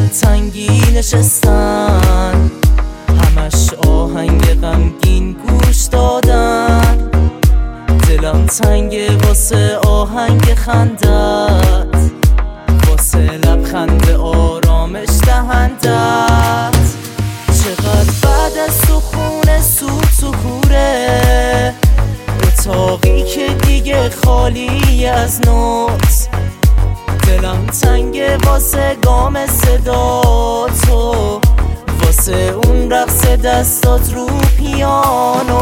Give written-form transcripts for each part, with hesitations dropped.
تنگی نشستن، همش آهنگ غمگین گوش دادن. دلم تنگه واسه آهنگ خندت، واسه لبخند آرامش دهندت. چقدر بعد از تو خونه سود تو کوره، اتاقی که دیگه خالی از نوت. دلم تنگه واسه گام صدا تو، واسه اون رقص دستات رو پیانو.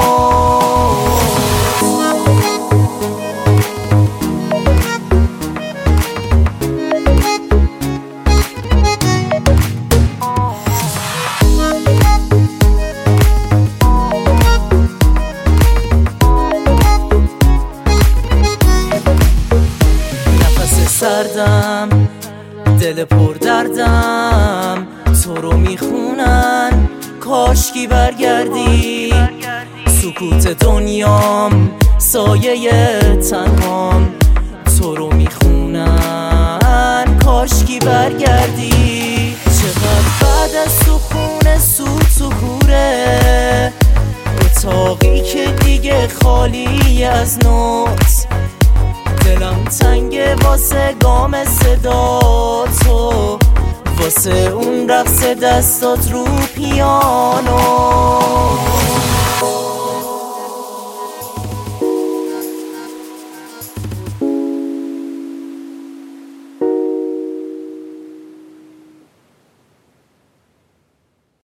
سردم، دل پر دردم، تو رو میخونن کاشکی برگردی. سکوت دنیام، سایه تنهام، تو رو میخونن کاشکی برگردی. چقدر بعد از تو خونه سود تو کوره، اتاقی که دیگه خالی از نوت. دلم تنگه واسه گام صدا تو، واسه اون رقص دستات رو پیانو.